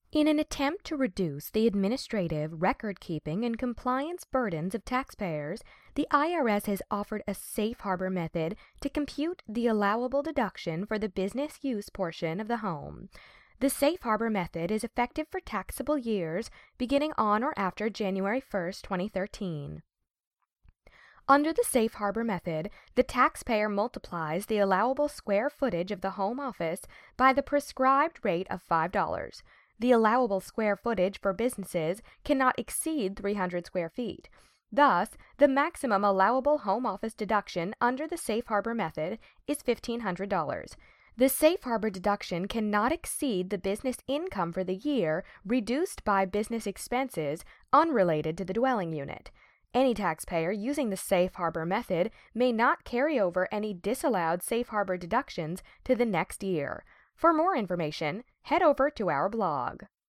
In an attempt to reduce the administrative, record-keeping, and compliance burdens of taxpayers, the IRS has offered a safe harbor method to compute the allowable deduction for the business use portion of the home. The safe harbor method is effective for taxable years beginning on or after January 1st, 2013. Under the safe harbor method, the taxpayer multiplies the allowable square footage of the home office by the prescribed rate of $5. The allowable square footage for businesses cannot exceed 300 square feet. Thus, the maximum allowable home office deduction under the safe harbor method is $1,500. The safe harbor deduction cannot exceed the business income for the year reduced by business expenses unrelated to the dwelling unit. Any taxpayer using the safe harbor method may not carry over any disallowed safe harbor deductions to the next year. For more information, head over to our blog.